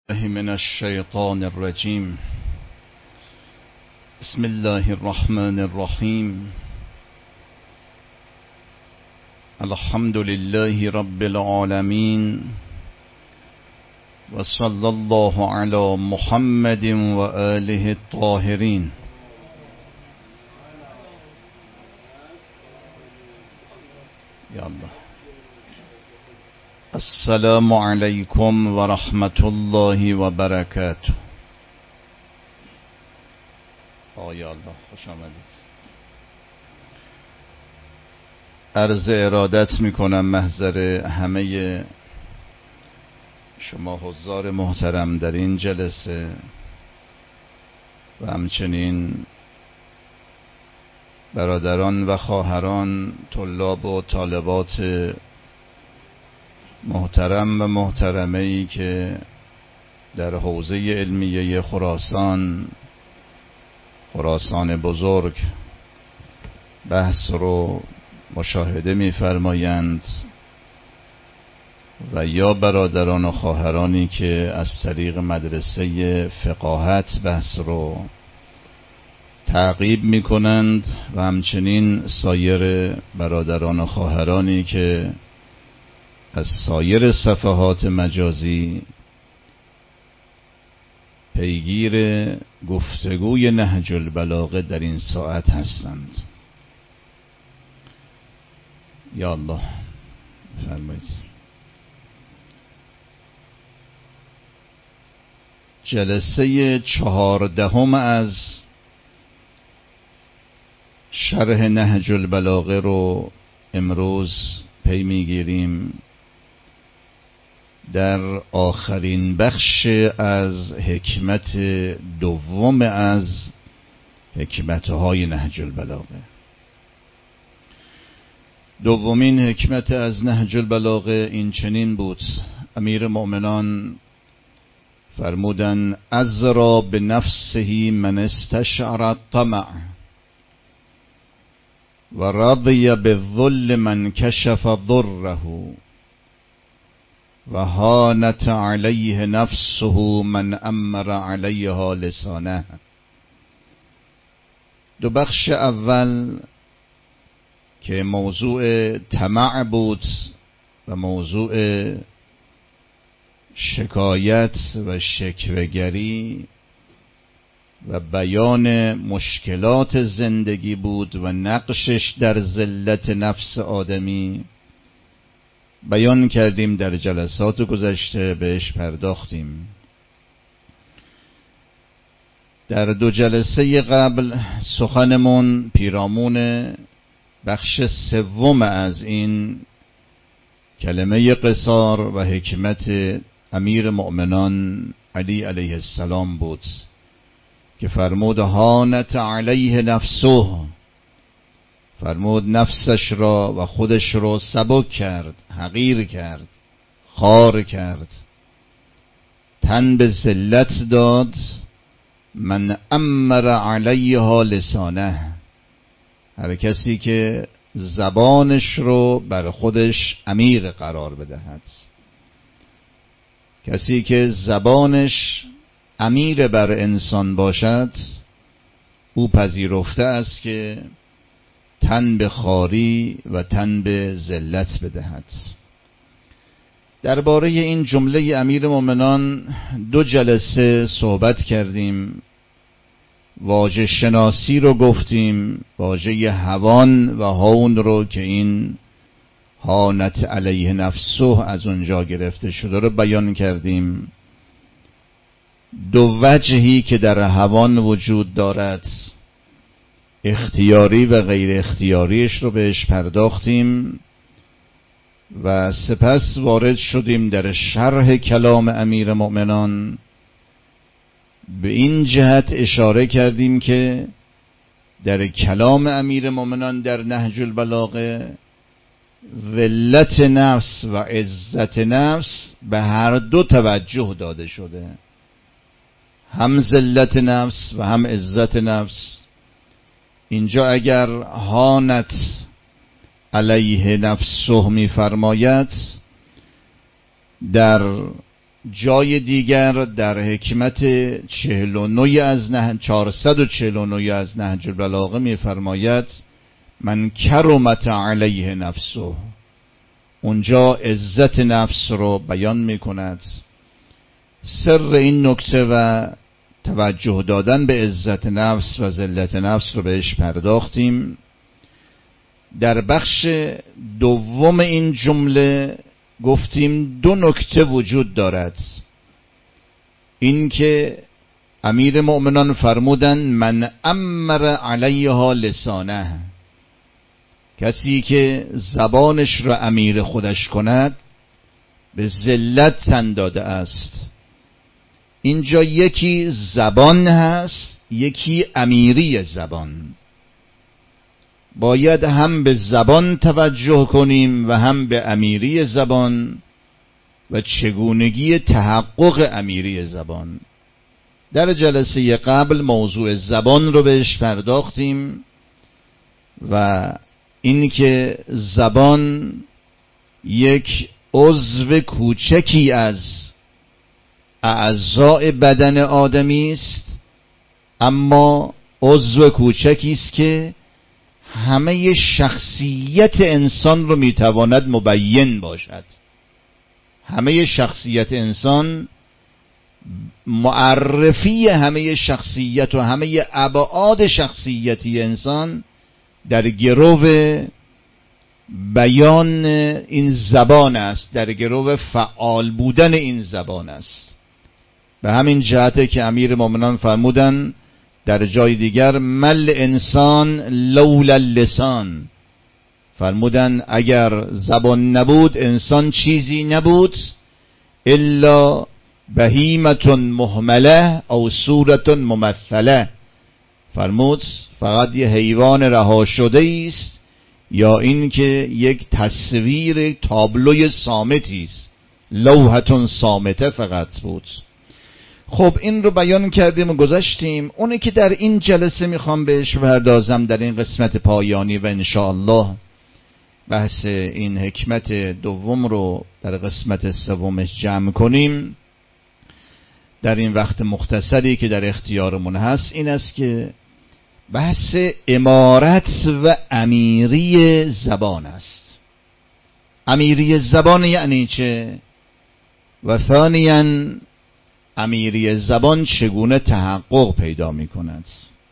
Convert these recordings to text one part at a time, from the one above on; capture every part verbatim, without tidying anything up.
من الشیطان الرجیم. بسم الله الرحمن الرحیم. الحمد لله رب العالمین و صلی الله علی محمد و آله الطاهرین. یا الله. السلام علیکم و رحمت الله و برکاته. آیا الله خوش آمدید. عرض ارادت میکنم محضر همه شما حضار محترم در این جلسه و همچنین برادران و خواهران طلاب و طالبات محترم و محترمه‌ای که در حوزه علمیه خراسان خراسان بزرگ بحث رو مشاهده می‌فرمایند و یا برادران و خواهرانی که از طریق مدرسه فقاهت بحث رو تعقیب می‌کنند و همچنین سایر برادران و خواهرانی که از سایر صفحات مجازی پیگیر گفتگوی نهج البلاغه در این ساعت هستند. یا الله فرمایید. جلسه چهاردهم از شرح نهج البلاغه رو امروز پی میگیریم. در آخرین بخش از حکمت دوم از حکمتهای نهج البلاغه. دومین حکمت از نهج البلاغه این چنین بود: امیر مؤمنان فرمودن ازرا به نفسه من استشعر الطمع و رضی بالذل من کشف ضره و هانت علیه نفسه من امر علیها لسانه. دو بخش اول که موضوع طمع بود و موضوع شکایت و شکوه‌گری و بیان مشکلات زندگی بود و نقشش در ذلت نفس آدمی، بیان کردیم در جلسات گذشته، بهش پرداختیم. در دو جلسه قبل سخنمون پیرامون بخش سوم از این کلمه قصار و حکمت امیر مؤمنان علی علیه السلام بود که فرمود هانت علیه نفسه، فرمود نفسش را و خودش را سبک کرد، حقیر کرد، خوار کرد، تن به ذلت داد. من امر علیها لسانه، هر کسی که زبانش رو بر خودش امیر قرار بدهد، کسی که زبانش امیر بر انسان باشد، او پذیرفته است که تن به خواری و تن به ذلت بدهد. درباره این جمله امیر مومنان دو جلسه صحبت کردیم. واژه شناسی رو گفتیم، واژه هوان و هون رو که این هانت علیه نفسه از اونجا گرفته شده رو بیان کردیم. دو وجهی که در هوان وجود دارد، اختیاری و غیر اختیاریش رو بهش پرداختیم و سپس وارد شدیم در شرح کلام امیر مؤمنان. به این جهت اشاره کردیم که در کلام امیر مؤمنان در نهج البلاغه ذلت نفس و عزت نفس به هر دو توجه داده شده، هم ذلت نفس و هم عزت نفس. اینجا اگر هانت علیه نفسه می فرماید، در جای دیگر در حکمت چهل و نه از نه چهارصد و چهل و نه از نهج البلاغه می‌فرماید من کرمت علیه نفسه، اونجا عزت نفس رو بیان می‌کند. سر این نکته و توجه دادن به عزت نفس و ذلت نفس رو بهش پرداختیم. در بخش دوم این جمله گفتیم دو نکته وجود دارد. این که امیر مؤمنان فرمودن من امر علیها لسانه، کسی که زبانش را امیر خودش کند به ذلت تن داده است. اینجا یکی زبان هست، یکی امیری زبان. باید هم به زبان توجه کنیم و هم به امیری زبان و چگونگی تحقق امیری زبان. در جلسه قبل موضوع زبان رو بهش پرداختیم و این که زبان یک عضو کوچکی از اعضاء بدن آدمی است، اما عضو کوچکی است که همه شخصیت انسان رو میتواند مبین باشد. همه شخصیت انسان، معرفی همه شخصیت و همه ابعاد شخصیتی انسان در گرو بیان این زبان است، در گرو فعال بودن این زبان است. به همین جهته که امیر مومنان فرمودن در جای دیگر مل انسان لولا اللسان، فرمودن اگر زبان نبود انسان چیزی نبود الا بهیمت مهمله او صورت ممثله. فرمود فقط یه حیوان رها شده است یا این که یک تصویر تابلوی صامتی است، لوحتون صامته فقط بود. خب این رو بیان کردیم و گذاشتیم. اونی که در این جلسه میخوام بهش پردازم در این قسمت پایانی و انشاءالله بحث این حکمت دوم رو در قسمت سومش جمع کنیم در این وقت مختصری که در اختیارمون هست، این است که بحث امارت و امیری زبان است. امیری زبان یعنی چه؟ و ثانیاً امیری زبان چگونه تحقق پیدا می کند؟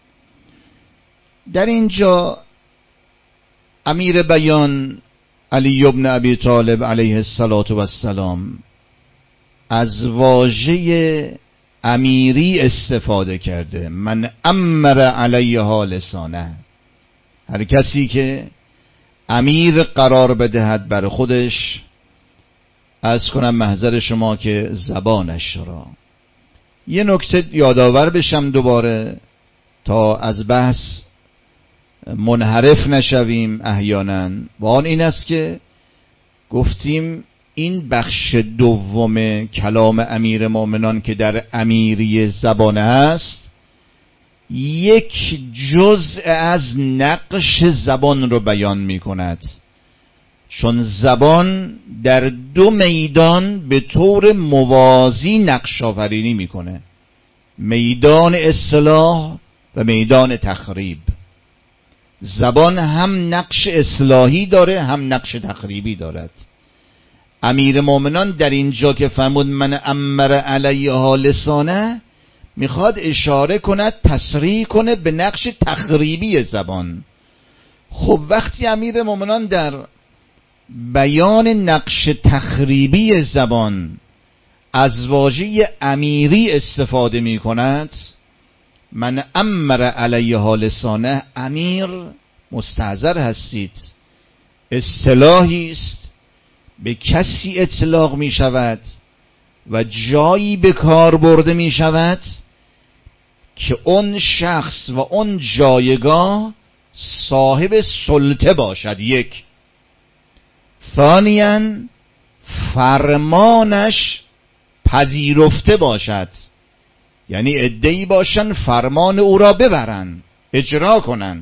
در اینجا امیر بیان علی ابن ابی طالب علیه السلام از واژه امیری استفاده کرده. من امر علیها لسانه، هر کسی که امیر قرار بدهد بر خودش، از کنم محضر شما که زبانش را. یه نکته یادآور بشم دوباره تا از بحث منحرف نشویم احیانا، و آن این است که گفتیم این بخش دوم کلام امیر مومنان که در امیری زبان است یک جزء از نقش زبان رو بیان می کند، چون زبان در دو میدان به طور موازی نقش آفرینی میکنه، میدان اصلاح و میدان تخریب. زبان هم نقش اصلاحی داره هم نقش تخریبی دارد. امیر مومنان در اینجا که فرمود من امر علیها لسانه، میخواد اشاره کند، تصریح کنه به نقش تخریبی زبان. خب وقتی امیر مومنان در بیان نقش تخریبی زبان از واژه امیری استفاده می کند، من امر علیها لسانه، امیر مستحضر هستید اصطلاحی است به کسی اطلاق می شود و جایی به کار برده می شود که اون شخص و اون جایگاه صاحب سلطه باشد. یک، ثانیاً فرمانش پذیرفته باشد، یعنی عده‌ای باشن فرمان او را ببرن اجرا کنن،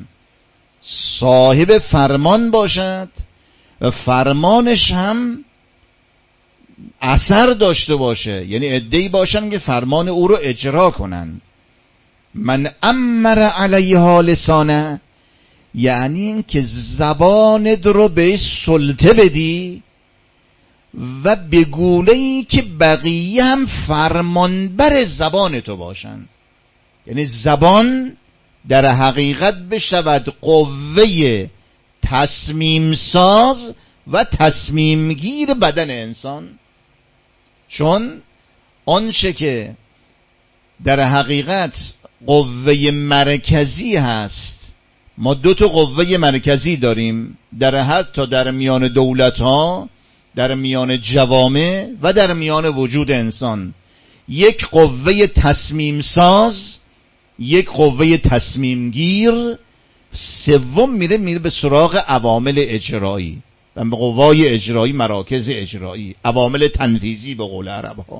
صاحب فرمان باشد و فرمانش هم اثر داشته باشه، یعنی عده‌ای باشن که فرمان او رو اجرا کنن. من امر علیها لسانه، یعنی این که زبانت رو به سلطه بدی و به گونه‌ای که بقیه هم فرمانبر زبان تو باشن. یعنی زبان در حقیقت بشود قوه تصمیم ساز و تصمیم گیر بدن انسان، چون آنچه که در حقیقت قوه مرکزی هست، ما دو تا قوه مرکزی داریم در حتی در میان دولت ها، در میان جوامع و در میان وجود انسان. یک قوه تصمیم ساز، یک قوه تصمیم گیر، سوم میره میره به سراغ عوامل اجرایی و به قوای اجرایی، مراکز اجرایی، عوامل تنفیذی به قول عرب ها.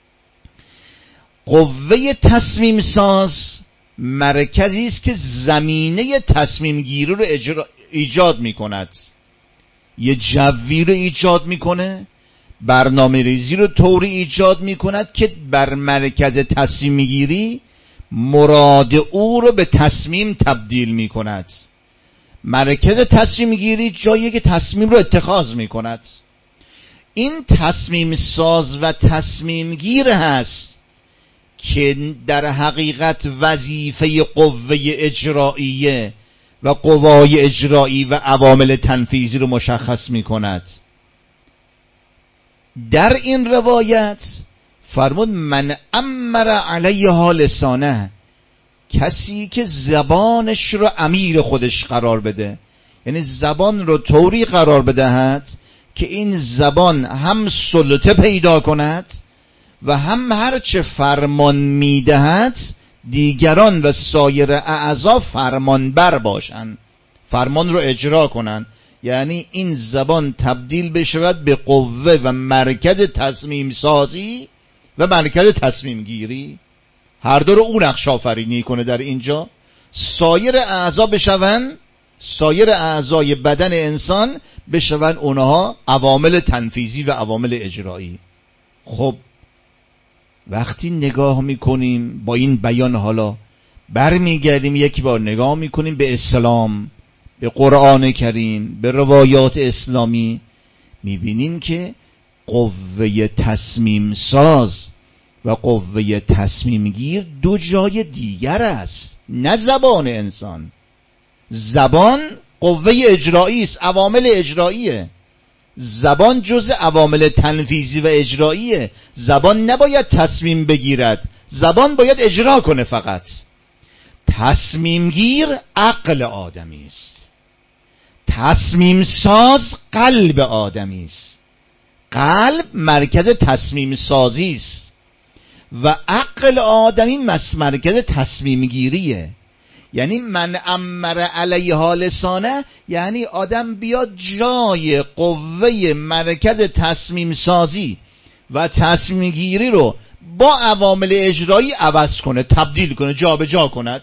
قوه تصمیم ساز مرکزی است که زمینه تصمیم گیری رو اجرا ایجاد میکند، یه جوی رو ایجاد میکنه، برنامه ریزی رو طوری ایجاد میکند که بر مرکز تصمیم گیری مراد او رو به تصمیم تبدیل میکند. مرکز تصمیم گیری جایی که تصمیم رو اتخاذ میکند. این تصمیم ساز و تصمیم گیر هست که در حقیقت وظیفه قوه اجراییه و قوای اجرایی و عوامل تنفیذی رو مشخص میکند. در این روایت فرمود من امر علیها لسانه، کسی که زبانش رو امیر خودش قرار بده، یعنی زبان رو طوری قرار بدهد که این زبان هم سلطه پیدا کند و هم هرچه فرمان میدهد دیگران و سایر اعضا فرمانبر باشن، فرمان رو اجرا کنن. یعنی این زبان تبدیل بشود به قوه و مرکز تصمیم سازی و مرکز تصمیم گیری، هر دو رو اون نقش آفرینی کنه. در اینجا سایر اعضا بشون، سایر اعضای بدن انسان بشون اونها عوامل تنفیذی و عوامل اجرایی. خب وقتی نگاه میکنیم با این بیان، حالا برمیگردیم یک بار نگاه میکنیم به اسلام، به قرآن کریم، به روایات اسلامی، میبینیم که قوه تصمیم ساز و قوه تصمیم گیر دو جای دیگر است، نه زبان انسان. زبان قوه اجرایی است، عوامل اجراییه. زبان جزء عوامل تنفیذی و اجراییه. زبان نباید تصمیم بگیرد، زبان باید اجرا کنه فقط. تصمیم گیر عقل آدمی است، تصمیم ساز قلب آدمی است. قلب مرکز تصمیم سازی است و عقل آدمی مرکز تصمیم گیریه. یعنی من امر علیها لسانه، یعنی آدم بیاد جای قوه مرکز تصمیم سازی و تصمیم گیری رو با عوامل اجرایی عوض کنه، تبدیل کنه، جابجا جا کند.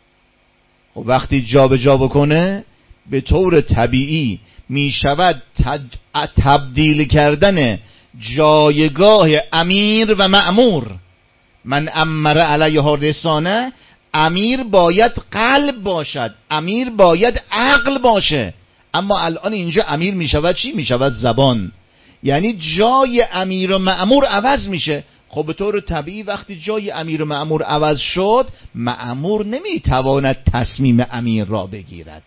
و وقتی جابجا جا بکنه به طور طبیعی می شود تبدیل کردن جایگاه امیر و مأمور. من امر علیها لسانه، امیر باید قلب باشد، امیر باید عقل باشه، اما الان اینجا امیر می شود چی؟ می شود زبان. یعنی جای امیر و مأمور عوض میشه. خب به طور طبیعی وقتی جای امیر و مأمور عوض شد، مأمور نمیتواند تصمیم امیر را بگیرد.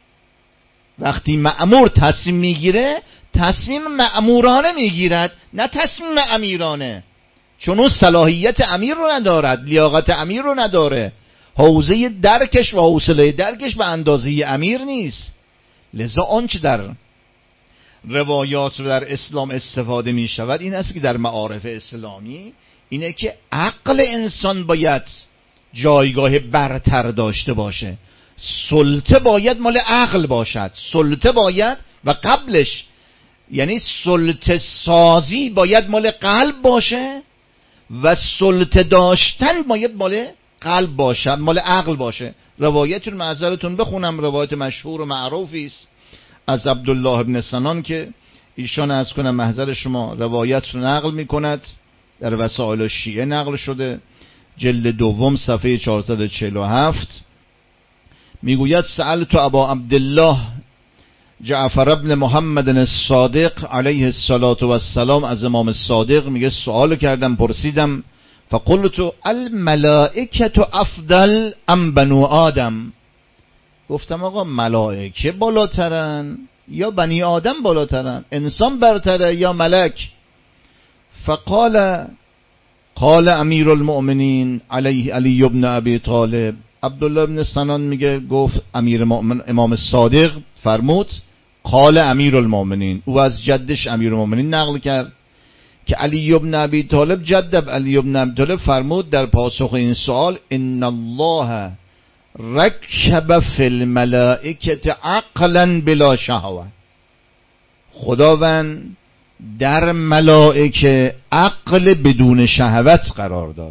وقتی مأمور تصمیم میگیره، تصمیم مأمورانه میگیرد، نه تصمیم امیرانه، چون اون صلاحیت امیر رو ندارد، لیاقت امیر رو نداره، حوزه درکش و حوصله درکش به اندازه امیر نیست. لذا آنچه در روایات و در اسلام استفاده می شود این است که در معارف اسلامی اینه که عقل انسان باید جایگاه برتر داشته باشه، سلطه باید مال عقل باشد، سلطه باید و قبلش یعنی سلطه سازی باید مال قلب باشه و سلطه داشتن باید مال قلب باشه، مال عقل باشه. روایت رو معذرتون بخونم، روایت مشهور و معروفی است از عبدالله ابن سنان که ایشان از کنم محضر شما روایت رو نقل می کند، در وسائل شیعه نقل شده، جلد دوم صفحه چهارصد و چهل و هفت میگوید سألت ابا عبدالله جعفر ابن محمد الصادق علیه الصلاة و السلام، از امام صادق میگه سوال کردم، پرسیدم، فقلت الملائکه افضل ام بنو آدم، گفتم آقا ملائکه بالاترن یا بنی آدم بالاترن، انسان برتره یا ملک؟ فقال قال امیر المؤمنین علیه علی ابن ابی طالب، عبدالله ابن سنان میگه گفت امیر مؤمن امام صادق فرمود قال امیر المؤمنین، او از جدش امیر المؤمنین نقل کرد که علی ابن ابی طالب جد علی ابن ابی طالب فرمود در پاسخ این سوال ان الله رکب فی الملائکه عقلا بلا شهوه، خداوند در ملائکه عقل بدون شهوت قرار داد،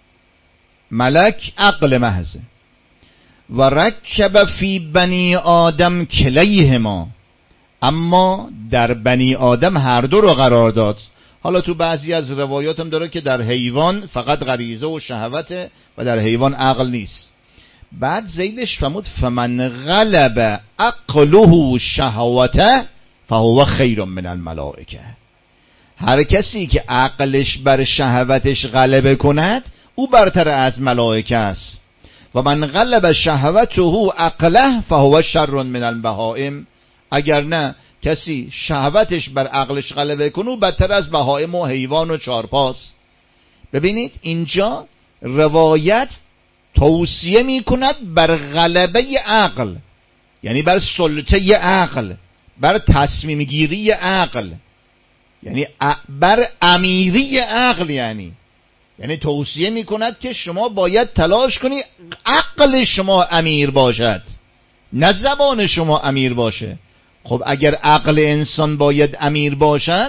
ملک عقل محض، و رکب فی بنی آدم کلیهما، اما در بنی آدم هر دو رو قرار داد. حالا تو بعضی از روایات هم داره که در حیوان فقط غریزه و شهوته و در حیوان عقل نیست. بعد زیلش فرمود فمن غلب عقله شهوته فهو خیر من الملائکه، هر کسی که عقلش بر شهوتش غلبه کند او برتر از ملائکه است، و من غلب شهوته عقله فهو شر من البهائم، اگر نه کسی شهوتش بر عقلش غلبه کنه او بدتر از بهائم و حیوان و چارپاس. ببینید اینجا روایت توصیه می کند بر غلبه عقل، یعنی بر سلطه عقل، بر تصمیم گیری عقل، یعنی بر امیری عقل، یعنی یعنی توصیه می کند که شما باید تلاش کنی عقل شما امیر باشد نه زبان شما امیر باشه. خب اگر عقل انسان باید امیر باشد،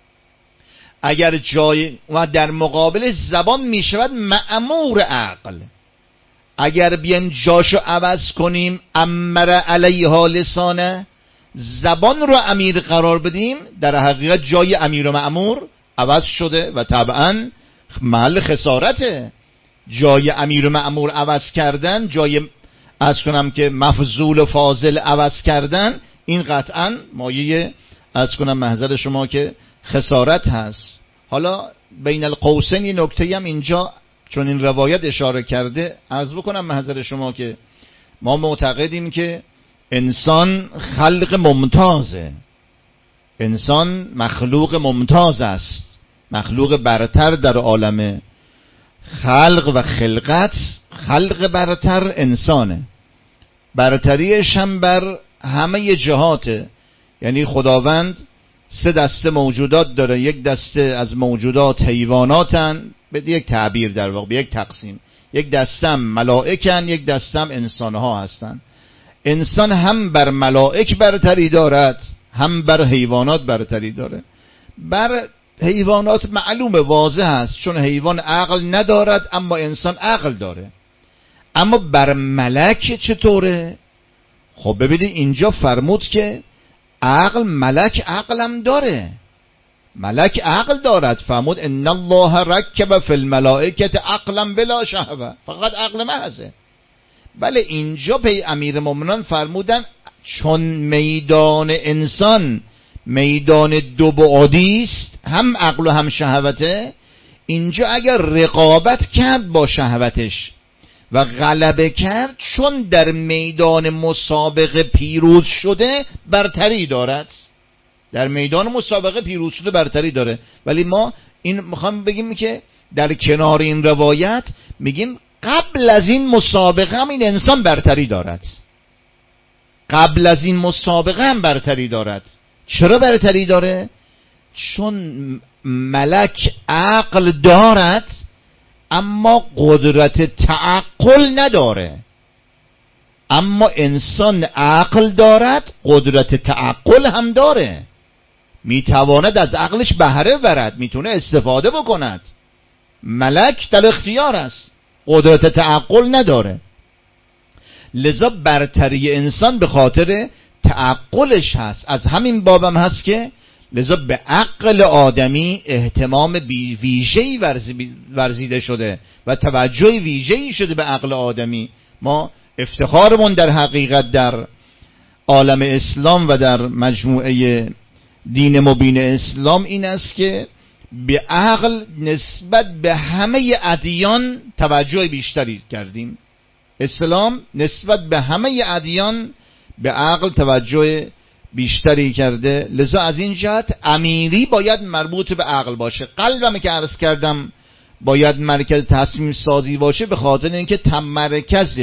اگر جای و در مقابل زبان می شود مأمور عقل، اگر بیایم جاشو عوض کنیم امر علیها لسانه، زبان رو امیر قرار بدیم، در حقیقت جای امیر و مأمور عوض شده و طبعا محل خسارته. جای امیر و مأمور عوض کردن، جای از کنم که مفضول و فاضل عوض کردن، این قطعا مایه از کنم محضر شما که خسارت هست. حالا بین القوسین یه نکته هم اینجا چون این روایت اشاره کرده عرض بکنم محضر شما که ما معتقدیم که انسان خلق ممتازه، انسان مخلوق ممتاز است، مخلوق برتر در عالم خلق و خلقت، خلق برتر انسانه، برتریش هم بر همه جهاته. یعنی خداوند سه دسته موجودات داره، یک دسته از موجودات حیواناتن به یک تعبیر در واقع، به یک تقسیم، یک دستم ملائکن، یک دستم انسانها هستن. انسان هم بر ملائک برتری دارد، هم بر حیوانات برتری داره. بر حیوانات معلوم واضح است چون حیوان عقل ندارد اما انسان عقل داره. اما بر ملک چطوره؟ خب ببینید اینجا فرمود که عقل، ملک عقلم داره، ملک عقل دارد، فرمود ان الله رکب فی الملائکه عقلا بلا شهوه، فقط عقل محضه. بله اینجا پی امیر مومنان فرمودن چون میدان انسان میدان دو بعدی است، هم عقل و هم شهوته، اینجا اگر رقابت کرد با شهوتش و غلبه کرد، چون در میدان مسابقه پیروز شده برتری دارد، در میدان مسابقه پیروز شده برتری داره. ولی ما این میخوام بگیم که در کنار این روایت میگیم قبل از این مسابقه هم این انسان برتری دارد، قبل از این مسابقه هم برتری دارد. چرا برتری داره؟ چون ملک عقل دارد اما قدرت تعقل نداره، اما انسان عقل دارد، قدرت تعقل هم داره، میتواند از عقلش بهره برد، میتونه استفاده بکند. ملک در اختیار است، قدرت تعقل نداره. لذا برتری انسان به خاطر تعقلش هست. از همین بابم هست که لذا به عقل آدمی اهتمام ویژه‌ای ورزیده شده و توجه ویژه‌ای شده به عقل آدمی. ما افتخارمون در حقیقت در عالم اسلام و در مجموعه دین مبین اسلام این است که به عقل نسبت به همه ادیان توجه بیشتری کردیم. اسلام نسبت به همه ادیان به عقل توجه بیشتری کرده. لذا از این جهت امیری باید مربوط به عقل باشه. قلبم که عرض کردم باید مرکز تصمیم سازی باشه، به خاطر اینکه مرکز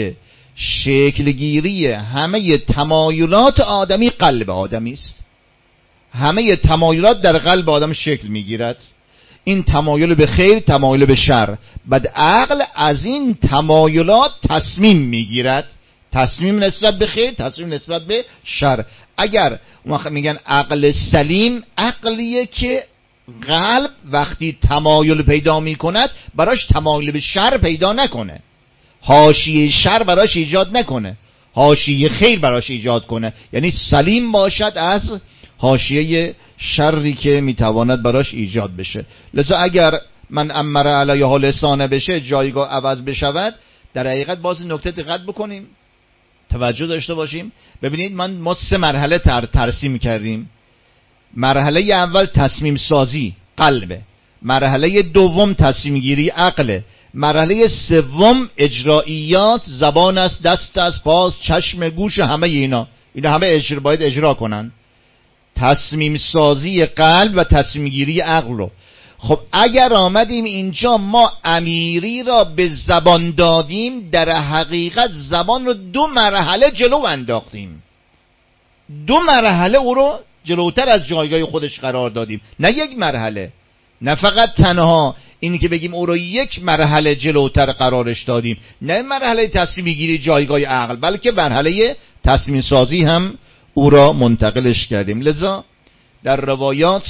شکلگیری همه تمایلات آدمی قلب آدمی است. همه تمایلات در قلب آدم شکل میگیرد. این تمایل به خیر، تمایل به شر. بعد عقل از این تمایلات تصمیم میگیرد، تصمیم نسبت به خیر، تصمیم نسبت به شر. اگر میگن عقل سلیم، عقلیه که قلب وقتی تمایل پیدا میکند براش تمایل به شر پیدا نکنه، حاشیه شر براش ایجاد نکنه، حاشیه خیر براش ایجاد کنه. یعنی سلیم باشد از حاشیه شری که میتواند براش ایجاد بشه. لذا اگر من امر علیها لسانه بشه، جایگاه عوض بشود، در حقیقت باز نکته دقت بکنیم، توجه داشته باشیم. ببینید من ما سه مرحله تر ترسیم کردیم. مرحله اول تصمیم سازی قلبه، مرحله دوم تصمیم گیری عقله، مرحله سوم اجراییات زبان است، دست است، پاست، چشم، گوش، همه اینا اینا همه اجرا باید اجرا کنن. تصمیم سازی قلب و تصمیم گیری عقل رو. خب اگر آمدیم اینجا ما امیری را به زبان دادیم، در حقیقت زبان رو دو مرحله جلو انداختیم، دو مرحله او رو جلوتر از جایگاه خودش قرار دادیم، نه یک مرحله. نه فقط تنها اینی که بگیم او رو یک مرحله جلوتر قرارش دادیم، نه مرحله تصمیم گیری جایگاه عقل، بلکه مرحله تصمیم سازی هم او را منتقلش کردیم. لذا در روایات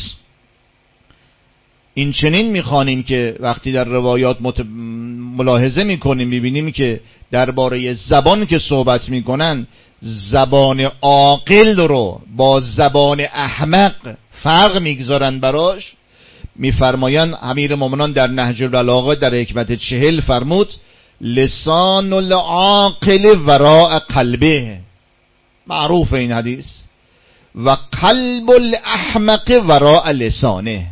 این چنین میخوانیم که وقتی در روایات مت... ملاحظه میکنیم میبینیم که درباره زبان که صحبت میکنن، زبان عاقل رو با زبان احمق فرق میگذارن براش. میفرمایند امیر مومنان در نهج البلاغه در حکمت چهل فرمود لسان العاقل وراء قلبه، معروف این حدیث، و قلب الاحمق وراء لسانه.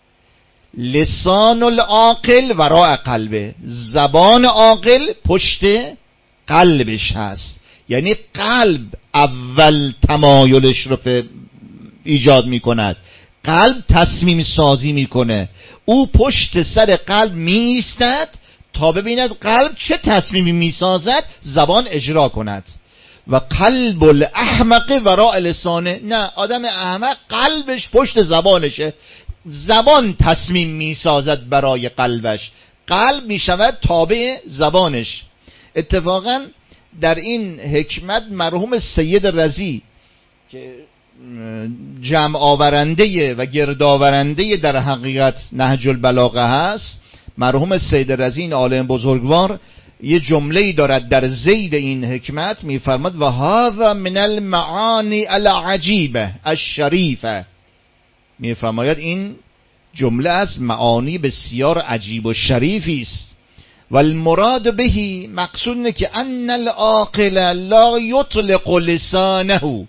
لسان العاقل وراء قلبه، زبان عاقل پشت قلبش هست. یعنی قلب اول تمایلش رو ایجاد میکند، قلب تصمیم سازی میکنه، او پشت سر قلب میایستد تا ببیند قلب چه تصمیمی میسازد، زبان اجرا کند. و قلب الاحمق وراء لسانه، نه، آدم احمق قلبش پشت زبانشه، زبان تصمیم میسازد برای قلبش، قلب میشود تابع زبانش. اتفاقا در این حکمت مرحوم سید رضی که جمع آورنده و گرد آورنده در حقیقت نهج البلاغه هست، مرحوم سید رضی این عالم بزرگوار یه جمله‌ای دارد در زید این حکمت، میفرماد و هذا من المعانی العجیبه الشریفه. میفرماید این جمله از معانی بسیار عجیب و شریفی است. و المراد بهی، مقصود اینه که ان العاقل لا یطلق لسانه،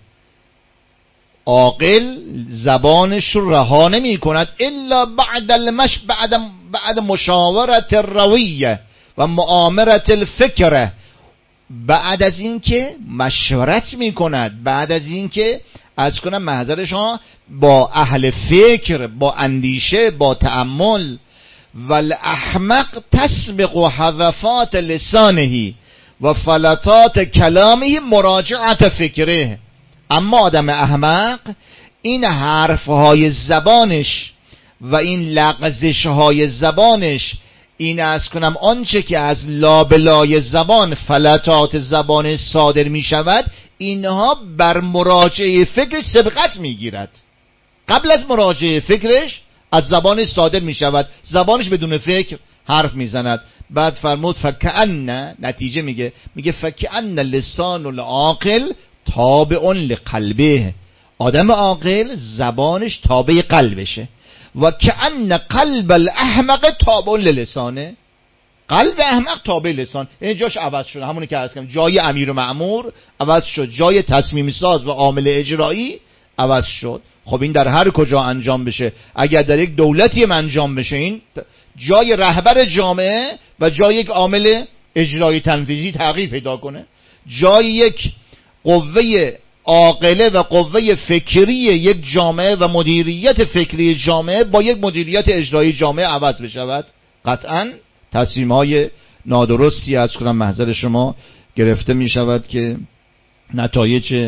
عاقل زبانش رو رها نمی کند الا بعد المش بعد بعد مشاورت الرویه و مؤامرت الفکره، بعد از این که مشورت می کند، بعد از این که از کنم محضرش ها با اهل فکر، با اندیشه، با تأمل. والاحمق تسبق حذفات لسانه و فلتات کلامه مراجعت فکره. اما آدم احمق این حرفهای زبانش و این لغزشهای زبانش، این از کنم آنچه که از لابلای زبان، فلتات زبان صادر می شود، اینها بر مراجعه فکرش سبقت می گیرد. قبل از مراجعه فکرش از زبانش صادر می شود، زبانش بدون فکر حرف می زند. بعد فرمود فکأن، نتیجه میگه میگه فکأن لسان العاقل تابع لقلبه، آدم عاقل زبانش تابع قلبشه و کأن قلب الاحمق تابع للسانه. قلب احمق تابع لسان، این جاش عوض شد. همونی که عرض کردم، جای امیر و مأمور عوض شد، جای تصمیم ساز و عامل اجرایی عوض شد. خب این در هر کجا انجام بشه، اگر در یک دولتی انجام بشه، این جای رهبر جامعه و جای یک عامل اجرایی تنفیذی تغییر پیدا کنه، جای یک قوه عاقله و قوه فکری یک جامعه و مدیریت فکری جامعه با یک مدیریت اجرایی جامعه عوض بشود، قطعاً تصمیم های نادرستی از کنم محضر شما گرفته می شود که نتایج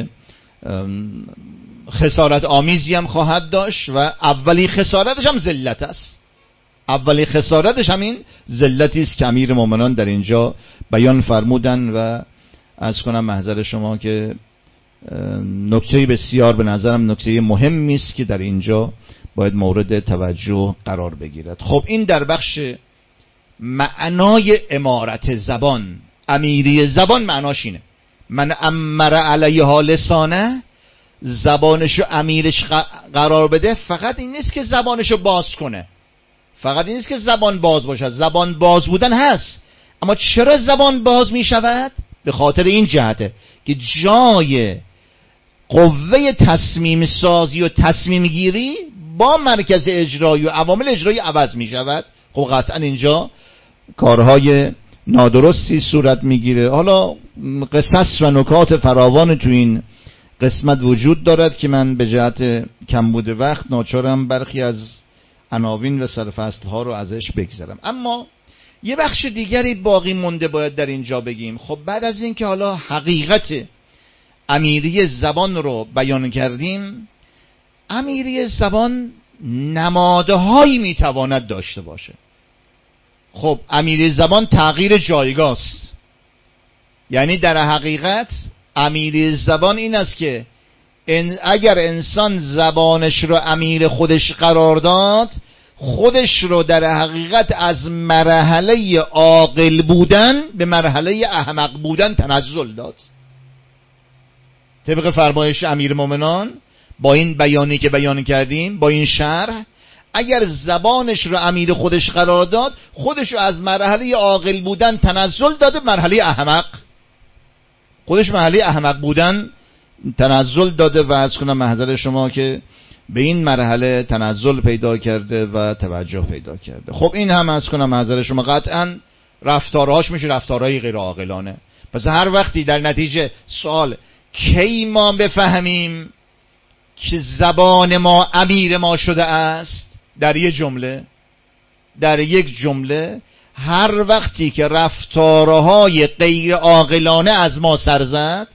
خسارت آمیزی هم خواهد داشت و اولی خسارتش هم ذلت است. اولی خسارتش همین ذلتی است که امیر مومنان در اینجا بیان فرمودن و از کنم محضر شما که نکته بسیار به نظرم نکته مهمی است که در اینجا باید مورد توجه قرار بگیرد. خب این در بخش معنای امارت زبان. امیری زبان معناش اینه: من امر علیها لسانه، زبانشو امیرش قرار بده. فقط این نیست که زبانشو باز کنه، فقط این نیست که زبان باز باشد. زبان باز بودن هست، اما چرا زبان باز می شود؟ به خاطر این جهته که جای قوه تصمیم سازی و تصمیم گیری با مرکز اجرایی و عوامل اجرایی عوض می شود. خب قطعا اینجا کارهای نادرستی صورت میگیره. حالا قصص و نکات فراوان تو این قسمت وجود دارد که من به جهت کمبود وقت ناچارم برخی از عناوین و سرفصل ها رو ازش بگذرم. اما یه بخش دیگری باقی مونده باید در اینجا بگیم. خب بعد از این که حالا حقیقت امیری زبان رو بیان کردیم، امیری زبان نمادهایی میتواند داشته باشه. خب امیری زبان تغییر جایگاه است، یعنی در حقیقت امیری زبان این است که اگر انسان زبانش رو امیر خودش قرار داد، خودش رو در حقیقت از مرحله عاقل بودن به مرحله احمق بودن تنزل داد. طبق فرمایش امیر مومنان با این بیانی که بیان کردیم، با این شرح، اگر زبانش رو امیر خودش قرار داد، خودش رو از مرحله عاقل بودن تنزل داده مرحله احمق. خودش مرحله احمق بودن تنزل داده و از کنم محضر شما که به این مرحله تنزل پیدا کرده و توجه پیدا کرده. خب این هم از کنم محضر شما قطعا رفتارهاش میشه رفتارهای غیر عاقلانه. پس هر وقتی در نتیجه سوال کی ما بفهمیم که زبان ما امیر ما شده است، در یک جمله در یک جمله هر وقتی که رفتارهای غیر عاقلانه از ما سر زد،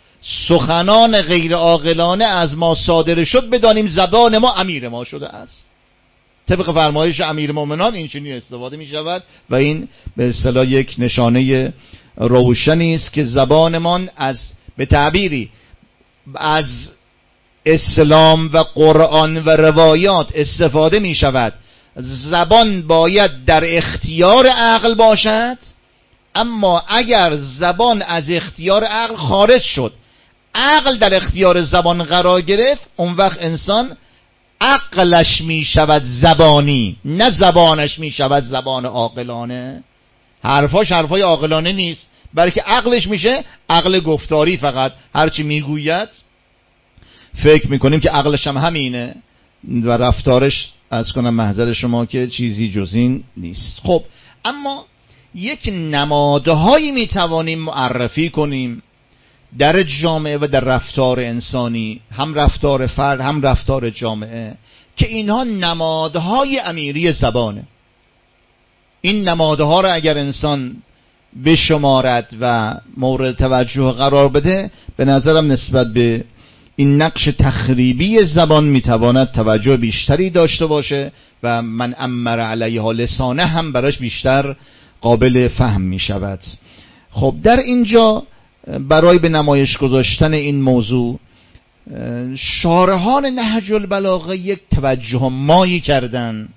سخنان غیر عاقلانه از ما صادر شد، بدانیم زبان ما امیر ما شده است. طبق فرمایش امیر مومنان این چنین استفاده می شود و این به اصطلاح یک نشانه روشنی است که زبانمان از به تعبیری از اسلام و قرآن و روایات استفاده می شود. زبان باید در اختیار عقل باشد، اما اگر زبان از اختیار عقل خارج شد، عقل در اختیار زبان قرار گرفت، اون وقت انسان عقلش می شود زبانی، نه زبانش می شود زبان عاقلانه. حرفاش حرفای عاقلانه نیست، بلکه عقلش میشه عقل گفتاری. فقط هرچی میگوید فکر میکنیم که عقلش هم همینه و رفتارش از کنم محضر شما که چیزی جز این نیست. خب اما یک نمادهایی میتوانیم معرفی کنیم در جامعه و در رفتار انسانی، هم رفتار فرد هم رفتار جامعه، که اینها نمادهای امیری زبانه. این نمادها را اگر انسان بشمارد و مورد توجه قرار بده، به نظرم نسبت به این نقش تخریبی زبان میتواند توجه بیشتری داشته باشه و من امر علیها لسانه هم براش بیشتر قابل فهم میشود. خب در اینجا برای به نمایش گذاشتن این موضوع شارحان نهج البلاغه یک توجه مایی کردن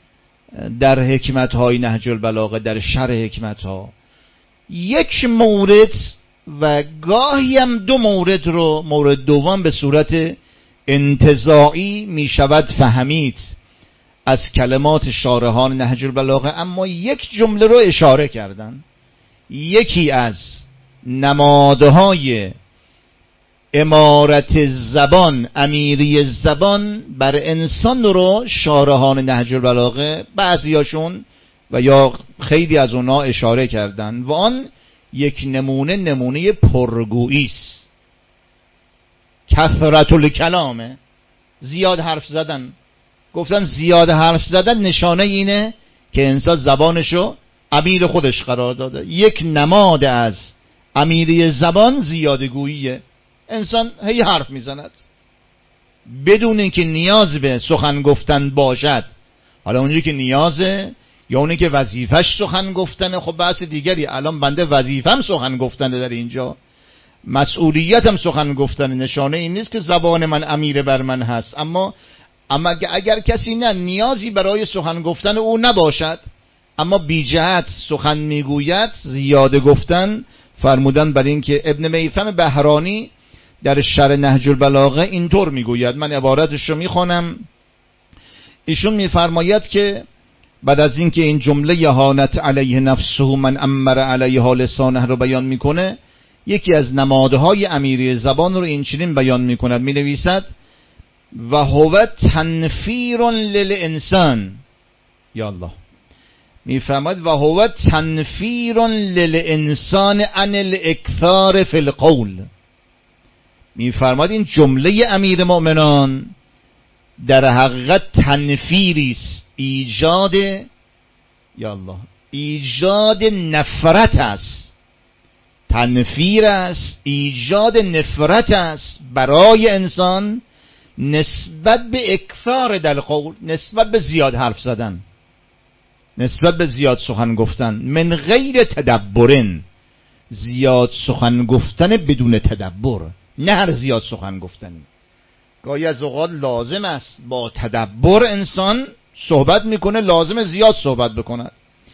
در حکمت‌های نهج البلاغه، در شرح حکمت‌ها. یک مورد و گاهی هم دو مورد رو، مورد دوم به صورت انتزاعی می شود فهمید از کلمات شارحان نهج البلاغه، اما یک جمله رو اشاره کردن. یکی از نمادهای امارت زبان، امیری زبان بر انسان رو شارحان نهج البلاغه بعضیاشون و یا خیلی از اونا اشاره کردن و آن یک نمونه نمونه پرگویی است. کثرت الکلامه، زیاد حرف زدن. گفتن زیاد حرف زدن نشانه اینه که انسان زبانشو امیر خودش قرار داده. یک نماد از امیری زبان زیادگوییه. انسان هی حرف میزند بدون اینکه نیاز به سخن گفتن باشد. حالا اونجایی که نیازه یا اونی که وظیفش سخن گفتنه، خب بحث دیگری. الان بنده وظیفم سخن گفتنه، در اینجا مسئولیتم سخن گفتنه. نشانه این نیست که زبان من امیر بر من هست. اما اما اگر کسی نه نیازی برای سخن گفتن او نباشد اما بی جهت سخن میگوید، زیاده گفتن، فرمودن بر این که ابن میثم بهرانی در شرح نهج البلاغه اینطور میگوید. من عبارتش رو میخوانم. ایشون میفرماید که بعد از اینکه این جمله یهانت علیه نفسه من امر علیها لسانه رو بیان میکنه، یکی از نمادهای امیری زبان رو این چنین بیان میکند. مینویسد و هو تنفیر للانسان. یا الله، میفرماید و هو تنفیر للانسان عن الاکثار فی القول. میفرماید این جمله امیر مؤمنان در حقیقت تنفیری است، ایجاد یا الله ایجاد نفرت است. تنفیر است، ایجاد نفرت است برای انسان نسبت به اکثار در قول، نسبت به زیاد حرف زدن، نسبت به زیاد سخن گفتن. من غیر تدبرن، زیاد سخن گفتن بدون تدبر، نه هر زیاد سخن گفتنی. گاهی از اوقات لازم است با تدبر انسان صحبت میکنه، لازم زیاد صحبت بکنه.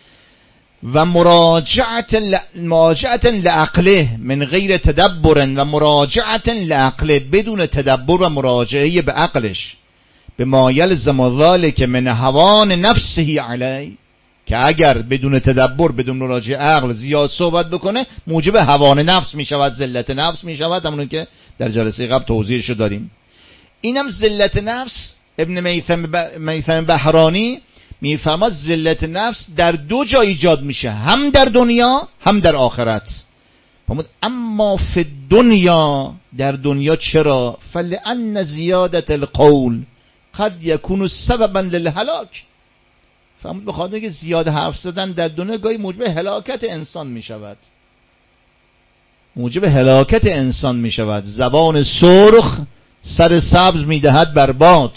و مراجعت مراجعت لعقله من غیر تدبر و مراجعت لعقله، بدون تدبر و مراجعه به عقلش، به ما یلزم ذلک من هوان نفسه علی، که اگر بدون تدبر بدون مراجعه عقل زیاد صحبت بکنه موجب هوان نفس میشود، ذلت نفس میشود، همون که در جلسه قبل توضیحش داریم. اینم ذلت نفس. ابن میثم بهرانی میفرماد ذلت نفس در دو جا ایجاد میشه، هم در دنیا هم در آخرت. فرمود اما فی دنیا، در دنیا چرا؟ فلأن زیادت القول قد یکون سببا للهلاک. فرمود بخاطر اینکه زیاد حرف زدن در دنیا گاهی موجب هلاکت انسان میشود، موجب هلاکت انسان میشود. زبان سرخ سر سبز میدهد بر باد.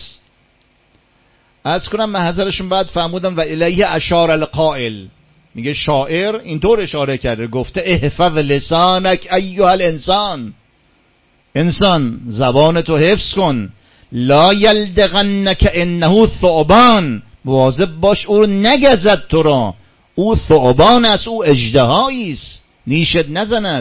از کنم محضرشون بعد فرمودم و الیه اشار القائل، میگه شاعر اینطور اشاره کرده، گفته احفظ لسانک ایها الانسان، انسان زبان تو حفظ کن. لا یلدغنک انه ثعبان، مواظب باش او نگزد تو را، او ثعبان است، او اژدهایی است، نیشت نزند.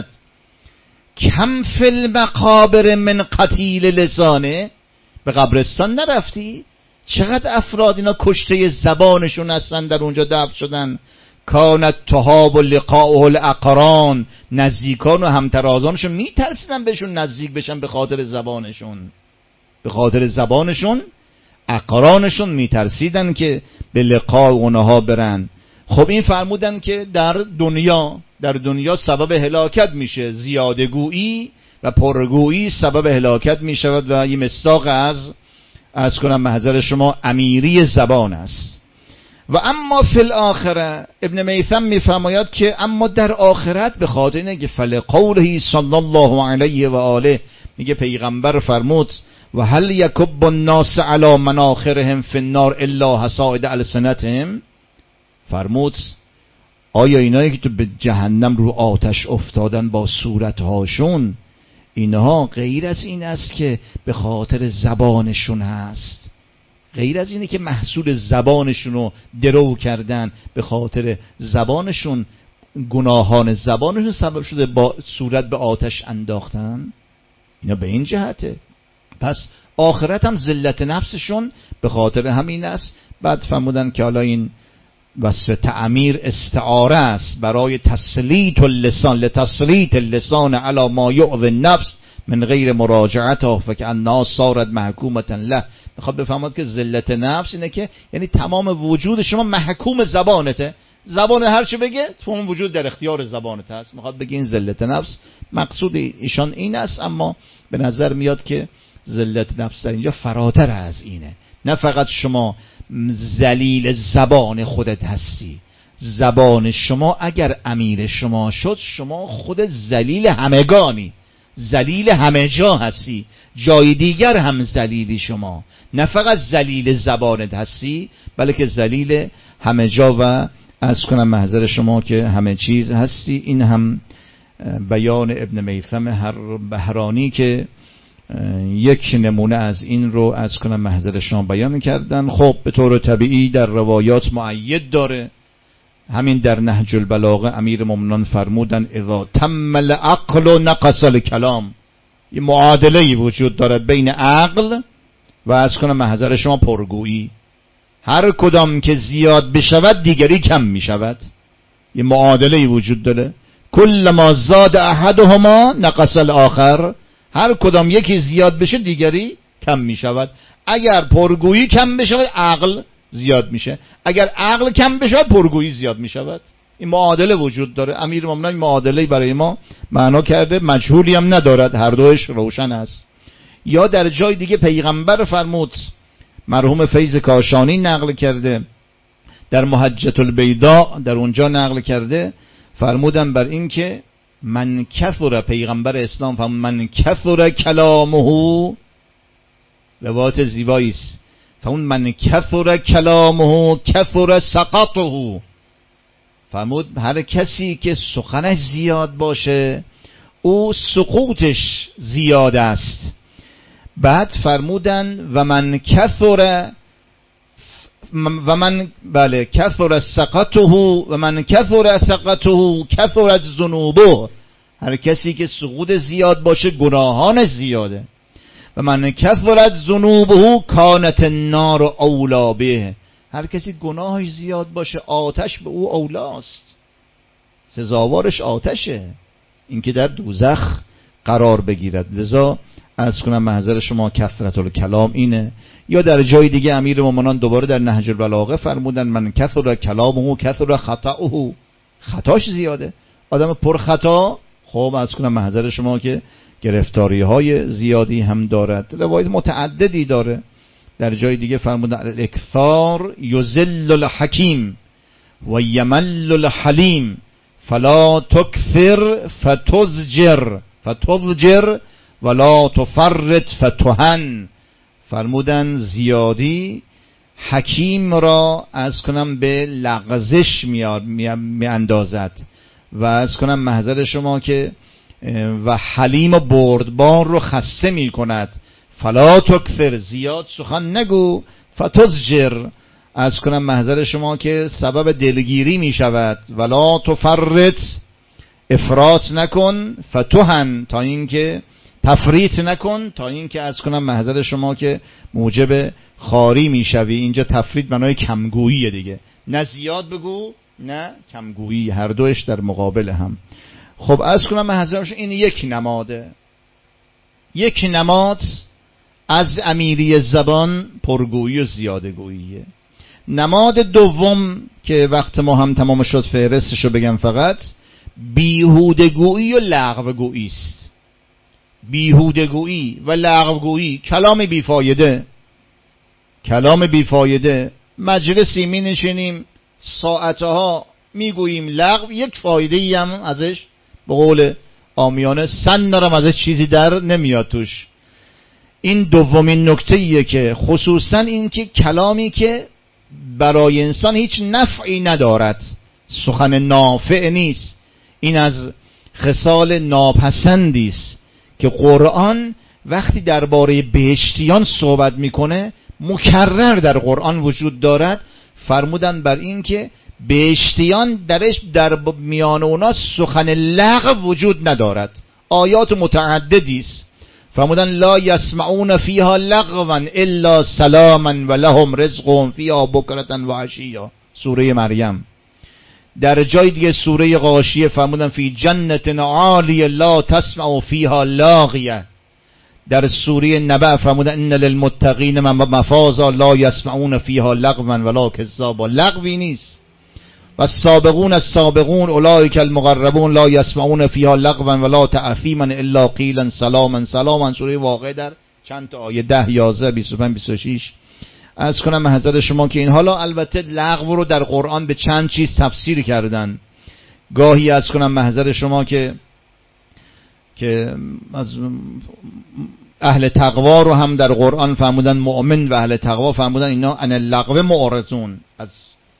کم فی المقابر من قتیل لسانه، به قبرستان نرفتی؟ چقدر افراد اینا کشته زبانشون هستن، در اونجا دفن شدن. کانت تهاب و لقاء الاقران، نزدیکان و همترازانشون میترسیدن بهشون نزدیک بشن به خاطر زبانشون، به خاطر زبانشون اقرانشون میترسیدن که به لقاء اونها برن. خب این فرمودن که در دنیا در دنیا سبب هلاکت میشه، زیادگویی و پرگویی سبب هلاکت میشود و این مصداق از از کنم محضر شما امیری زبان است. و اما فی الاخره، ابن میثم میفرماید که اما در آخرت، به خاطر اینه که فلقوله صلی الله علیه و آله، میگه پیغمبر فرمود و هل یکب الناس علی مناخرهم فی النار الا حصائد السنتهم، فرمود آیا اینایی که تو به جهنم رو آتش افتادن با صورتهاشون، اینها غیر از این است که به خاطر زبانشون هست، غیر از اینه که محصول زبانشون رو درو کردن، به خاطر زبانشون گناهان زبانشون سبب شده با صورت به آتش انداختن؟ اینا به این جهته. پس آخرت هم ذلت نفسشون به خاطر همین است. بعد فرمودن که حالا این وصف تعمیر استعاره است برای تسلیط اللسان لتسلیط اللسان علی ما یؤذی النفس من غیر مراجعته فکأنها صارت محکومة له. میخواد بفهمد که ذلت نفس اینه که یعنی تمام وجود شما محکوم زبانته، زبان هر چی بگه تمام وجود در اختیار زبانت هست. میخواد بگه این ذلت نفس مقصود ایشان این است، اما به نظر میاد که ذلت نفس در اینجا فراتر از اینه. نه فقط شما ذلیل زبان خودت هستی، زبان شما اگر امیر شما شد شما خود ذلیل همگانی، ذلیل همه جا هستی، جای دیگر هم ذلیلی شما، نه فقط ذلیل زبانت هستی بلکه ذلیل همه جا و از کنم محضر شما که همه چیز هستی. این هم بیان ابن میثم هر بهرانی که یک نمونه از این رو از کنم محضر شما بیان کردن. خب به طور طبیعی در روایات مؤید داره، همین در نهج البلاغه امیر مومنان فرمودن اذا تم العقل و نقص الکلام، یه معادله‌ای وجود دارد بین عقل و از کنم محضر شما پرگویی. هر کدام که زیاد بشود دیگری کم میشود، یه معادله‌ای وجود داره. کل ما زاد احدهما نقص الاخر، هر کدام یکی زیاد بشه دیگری کم میشود. اگر پرگویی کم بشود عقل زیاد میشه، اگر عقل کم بشه پرگویی زیاد میشود. این معادله وجود داره. امیر مومنان معادله برای ما معنا کرده، مجهولی هم ندارد، هر دوش روشن است. یا در جای دیگه پیغمبر فرمود، مرحوم فیض کاشانی نقل کرده در محجة البیضاء، در اونجا نقل کرده، فرمودن بر این که من کثر، پیغمبر اسلام فرمود من کثر کلامه، روایت زیبایی است، فرمود من کثر کلامه کثر سقطه، فرمود هر کسی که سخنش زیاد باشه او سقوطش زیاد است. بعد فرمودن و من کثر و من بله کثر سقطه و من کثر سقطه کثرت ذنوبه، هر کسی که سقوط زیاد باشه گناهانش زیاده. و من کثرت ذنوبه کانت النار اولی به، هر کسی گناهش زیاد باشه آتش به او اولاست، سزاوارش آتشه، اینکه در دوزخ قرار بگیرد. لذا از کنم محضر شما کثرت الکلام اینه. یا در جای دیگه امیر مومنان دوباره در نهج البلاغه فرمودن من کثر کلامه کثر خطأه، خطاش زیاده، آدم پر خطا. خب از کنم محضر شما که گرفتاری های زیادی هم دارد، روایت متعددی داره. در جای دیگه فرمودن الاکثار یذل الحکیم و یمل الحلیم فلا تکثر فتزجر فتزجر ولا تفرط فتهن. فرمودن زیادی حکیم را از کنم به لغزش می اندازد و از کنم محضر شما که و حلیم و بردبار رو خسته می کند. فلا تکثر، زیاد سخن نگو، فتزجر، از کنم محضر شما که سبب دلگیری می شود. ولا تفرط، افراط نکن، فتهن، تا اینکه تفریط نکن، تا اینکه از کنم محضر شما که موجب خاری میشوی. اینجا تفریط معنای کمگویی دیگه، نه زیاد بگو نه کمگویی، هر دوش در مقابل هم. خب از کنم محضر شما این یک نماده، یک نماد از امیری زبان پرگویی و زیادگوییه. نماد دوم که وقت ما هم تمام شد فهرستشو بگم فقط، بیهودگویی و لغوگویی است. بیهودگویی و لغوگویی، کلام بیفایده، کلام بیفایده، مجلسی می نشینیم ساعتها می گوییم لغو، یک فایده ای هم ازش به قول عامیانه سن نرم ازش چیزی در نمیاد توش. این دومین نکته ایه که خصوصا این که کلامی که برای انسان هیچ نفعی ندارد، سخن نافع نیست، این از خصال ناپسندی است که قرآن وقتی درباره بهشتیان صحبت میکنه مکرر در قرآن وجود دارد. فرمودن بر این که بهشتیان درش در میان اونا سخن لغو وجود ندارد، آیات متعددی است. فرمودن لا یسمعون فیها لغوا الا سلاما و لهم رزقهم فیها بکرة و عشیا، سوره مریم. در جای دیگه سوره غاشیه فرمودن فی جنت عالیه لا تسمع فیها لاغیه. در سوره نبأ فرمودن ان للمتقین مفازا لا یسمعون فیها لغوا ولا کذابا، لغوی نیست. و السابقون السابقون اولئک المقربون لا یسمعون فیها لغوا ولا تأثیما الا قیلا سلاما سلاما، سوره واقعه در چند تا آیه ده، یازده، بیست و پنج، بیست و شش. از کنم به حضرت شما که این حالا البته لغو رو در قرآن به چند چیز تفسیر کردن. گاهی از کنم به حضرت شما که که از اهل تقوا رو هم در قرآن فرمودن مؤمن و اهل تقوا فرمودن اینا ان اللغو معرضون، از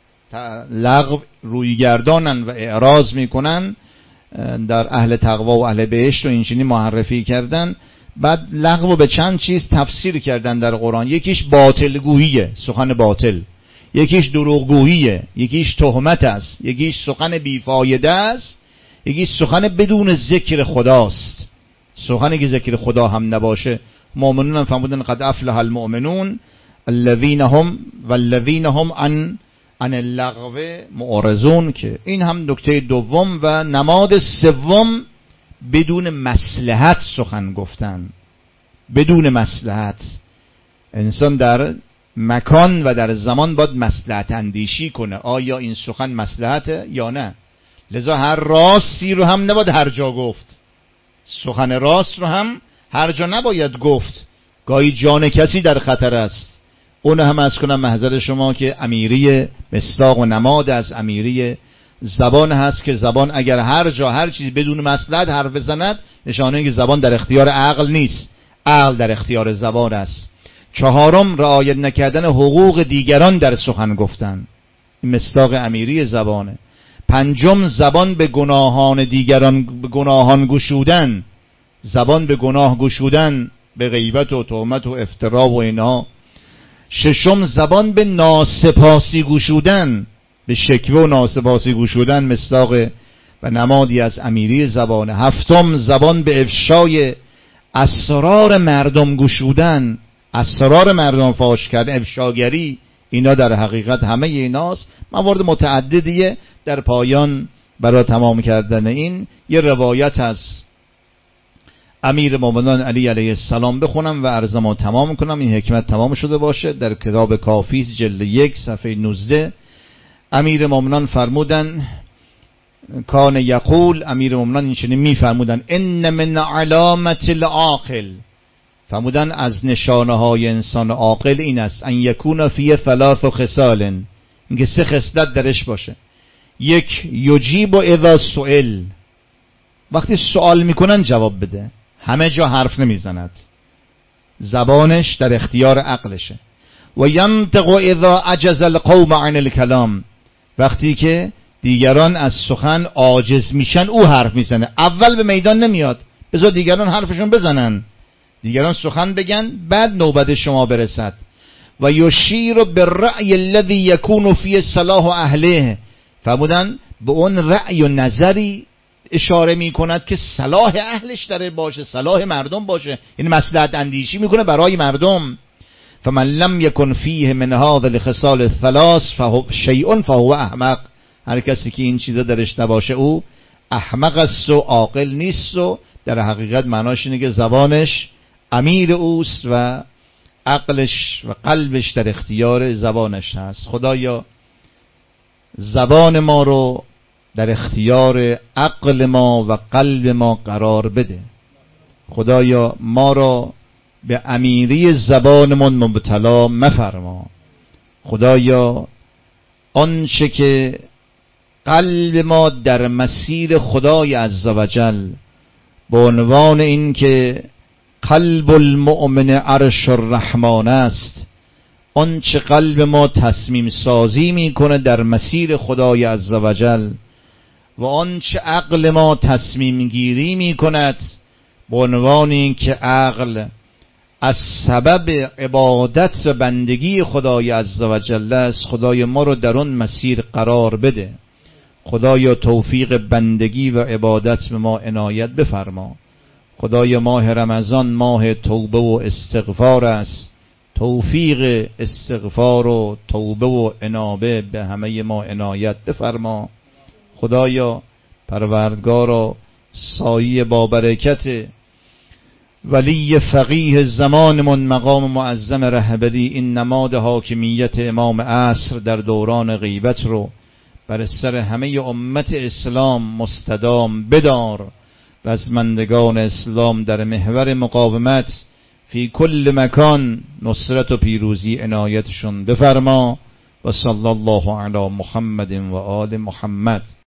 لغو روی گردانن و اعراض میکنن. در اهل تقوا و اهل بهشت و اینچنین معرفی کردن. بعد لغو به چند چیز تفسیر کردن در قرآن. یکیش باطل گوییه، سخن باطل. یکیش دروغ گوییه، یکیش تهمت است، یکیش سخن بیفایده است، یکیش سخن بدون ذکر خداست. سخنی که ذکر خدا هم نباشه. مؤمنون هم فرمودن قد افلح المؤمنون الذین هم والذین هم عن عن اللغو معرضون، که این هم نکته دوم. و نماد سوم بدون مصلحت سخن گفتن. بدون مصلحت. انسان در مکان و در زمان باید مصلحت اندیشی کنه، آیا این سخن مصلحته یا نه. لذا هر راستی رو هم نباید هر جا گفت. سخن راست رو هم هر جا نباید گفت. گاهی جان کسی در خطر است. اون هم از کنم محضر شما که امیری مصداق و نماد از امیری زبان هست، که زبان اگر هر جا هر چیز بدون مصلحت حرف بزند، نشانه که زبان در اختیار عقل نیست، عقل در اختیار زبان است. چهارم رعایت نکردن حقوق دیگران در سخن گفتن، این مصداق امیری زبانه. پنجم زبان به گناهان دیگران، به گناهان گشودن، زبان به گناه گشودن، به غیبت و تهمت و افترا و اینها. ششم زبان به ناسپاسی گشودن، به شکوه و ناسپاسی گشودن، مصداق و نمادی از امیری زبانه. هفتم زبان به افشای اسرار مردم گشودن، اسرار مردم فاش کردن، افشاگری. اینا در حقیقت همه ایناست. موارد متعددیه. در پایان برای تمام کردن این یه روایت از امیر مومنان علی علیه السلام بخونم و عرضمو تمام کنم، این حکمت تمام شده باشه. در کتاب کافی جلد یک صفحه نوزده امیر مومنان فرمودن کان یقول، امیر مومنان این چنین می فرمودن ان من علامت العاقل، فرمودن از نشانه های انسان عاقل این است ان یکون فی ثلاث خصال، اینکه سه خصلت درش باشه. یک یجیب و اذا سئل، وقتی سوال میکنن جواب بده، همه جا حرف نمیزند، زبانش در اختیار عقلشه. و ینطق اذا عجز القوم عن الکلام، وقتی که دیگران از سخن عاجز میشن او حرف میزنه. اول به میدان نمیاد، بذار دیگران حرفشون بزنن، دیگران سخن بگن، بعد نوبت شما برسد. و یشیر بالرأی الذی یکون فی صلاح اهله، فرمودن به اون رأی و نظری اشاره میکند که صلاح اهلش در باشه، صلاح مردم باشه، این مصلحت اندیشی میکنه برای مردم. فمن لم یکن فیه من هذه الخصال الثلاث فهو شیء فهو احمق، هر کسی که این چیزا درش نباشه او احمق است و عاقل نیست. و در حقیقت معناش اینه که زبانش امیر اوست و عقلش و قلبش در اختیار زبانش هست. خدایا زبان ما رو در اختیار عقل ما و قلب ما قرار بده. خدایا ما را به امیری زبانمون مبتلا مفرما. خدایا آنچه که قلب ما در مسیر خدای عزوجل به عنوان این که قلب المؤمن عرش الرحمن است، آنچه قلب ما تصمیم سازی میکنه در مسیر خدای عزوجل و آنچه عقل ما تصمیم گیری میکند به عنوان این که عقل از سبب عبادت و بندگی خدای عزوجل است، خدای ما رو در اون مسیر قرار بده. خدایا توفیق بندگی و عبادت به ما عنایت بفرما. خدای ماه رمضان ماه توبه و استغفار است، توفیق استغفار و توبه و انابه به همه ما عنایت بفرما. خدایا پروردگارا سایه با برکت ولی فقیه زمانمون مقام معظم رهبری این نماد حاکمیت امام عصر در دوران غیبت رو بر سر همه امت اسلام مستدام بدار. رزمندگان اسلام در محور مقاومت فی کل مکان نصرت و پیروزی عنایتشون بفرما. و صلی الله علی محمد و آل محمد.